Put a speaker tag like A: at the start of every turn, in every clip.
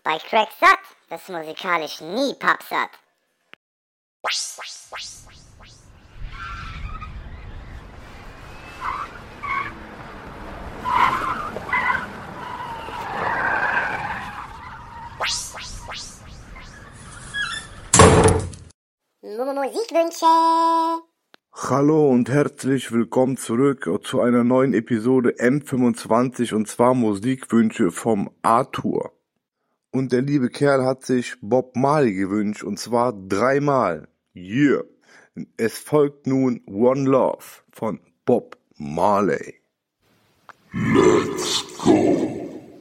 A: Bei Craig satt, das musikalisch nie pappsatt. Musikwünsche.
B: Hallo und herzlich willkommen zurück zu einer neuen Episode M25 und zwar Musikwünsche vom Arthur. Und der liebe Kerl hat sich Bob Marley gewünscht und zwar 3-mal. Yeah! Es folgt nun One Love von Bob Marley. Let's go!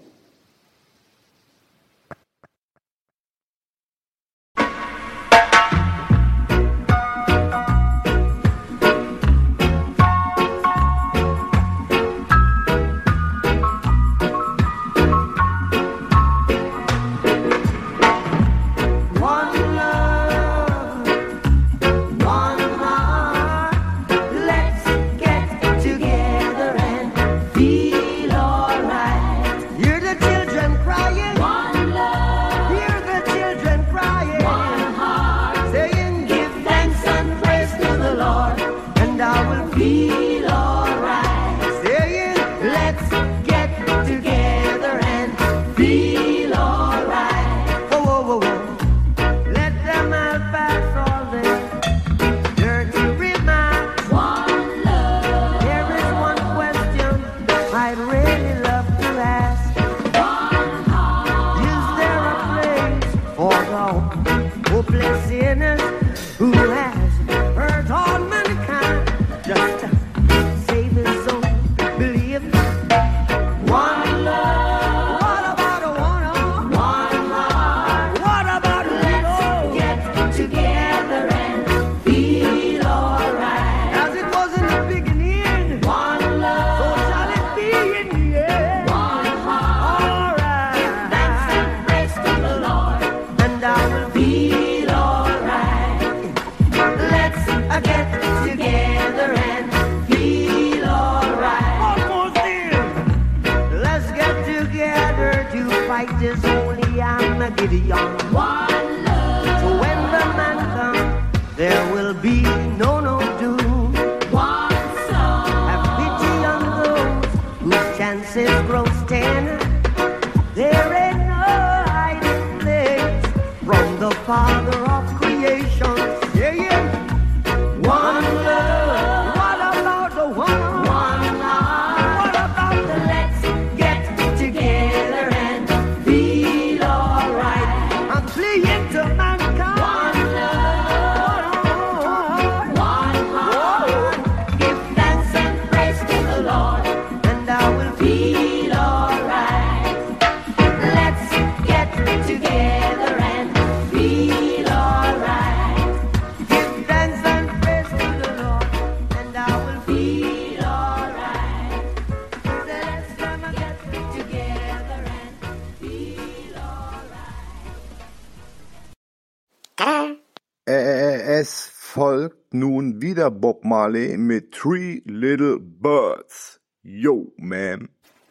B: Es folgt nun wieder Bob Marley mit Three Little Birds. Yo, man.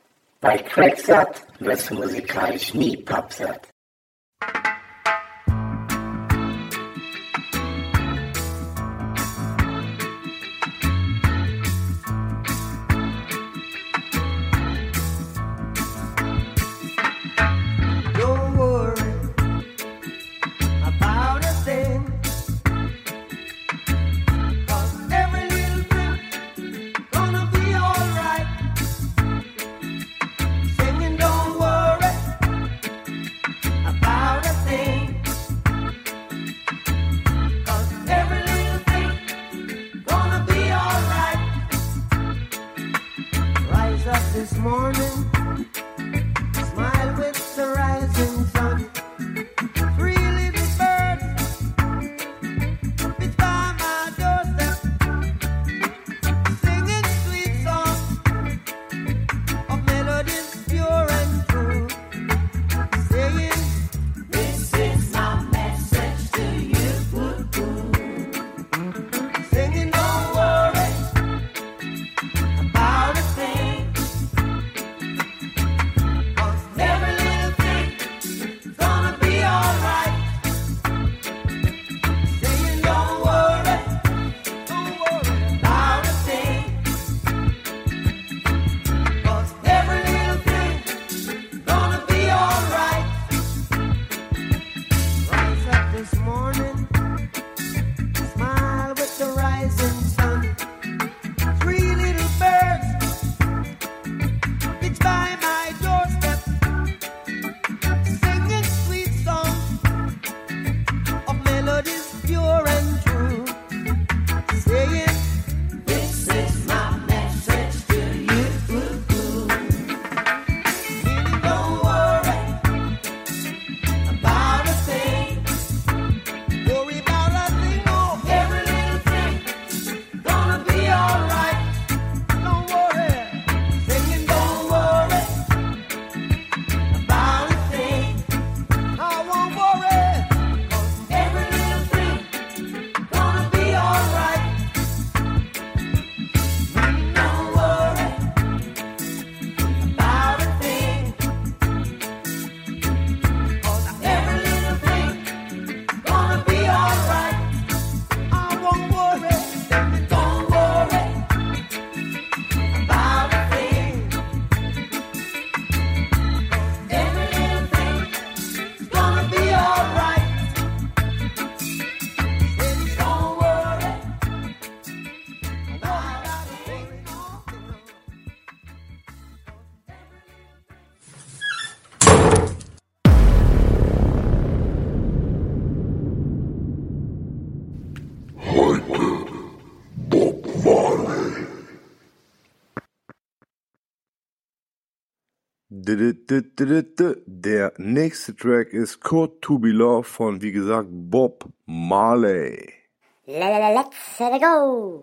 A: Bei Craig satt, das musikalisch nie pappsatt.
B: Der nächste Track ist Code to Be Loved von, wie gesagt, Bob Marley.
C: Let's go!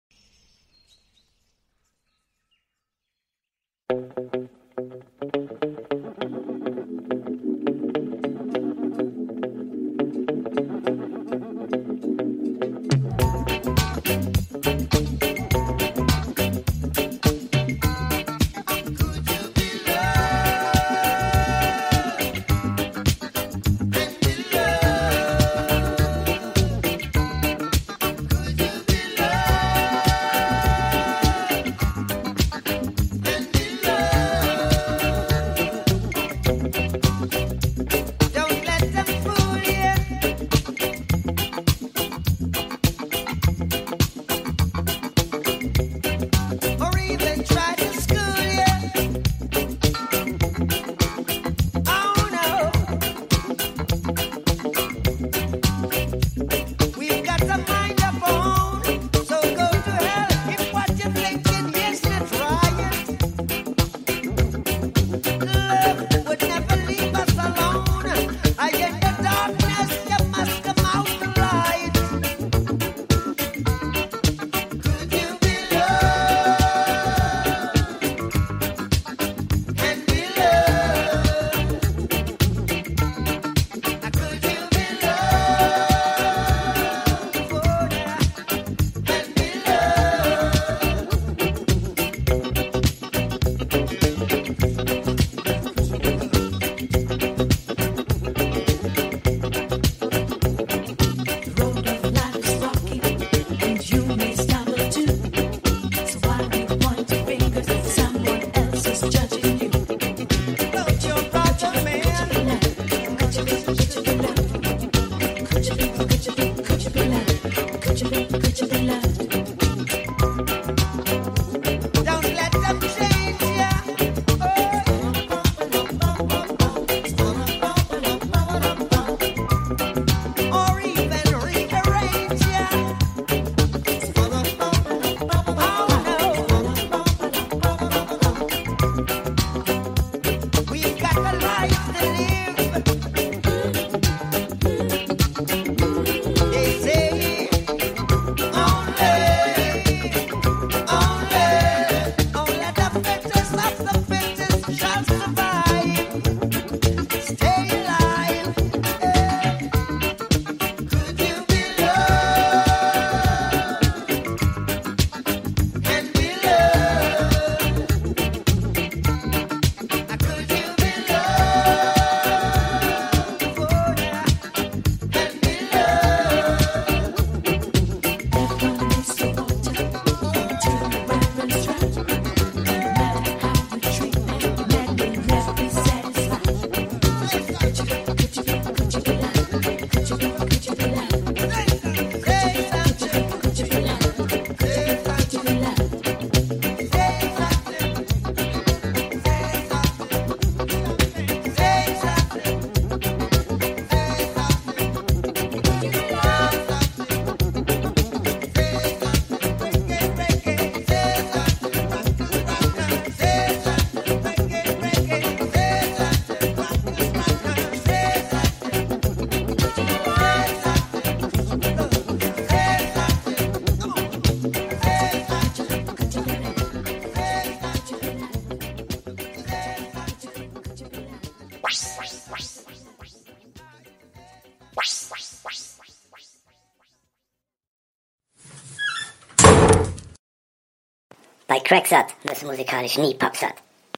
C: Bei Cracksat wirst du musikalisch nie pappsatt.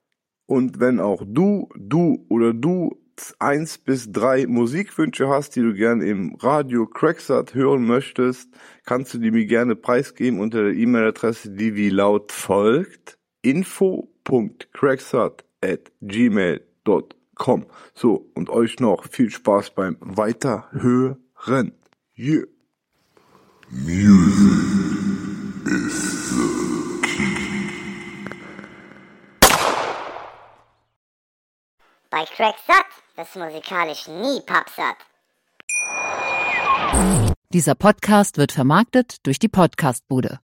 B: Und wenn auch du oder du 1 bis 3 Musikwünsche hast, die du gerne im Radio Cracksat hören möchtest, kannst du die mir gerne preisgeben unter der E-Mail-Adresse, die wie laut folgt: info.cracksat@gmail.com. So, und euch noch viel Spaß beim Weiterhören. Yeah. Music is the key.
C: Bei Cracksat wirst du musikalisch nie pappsatt.
D: Dieser Podcast wird vermarktet durch die Podcastbude.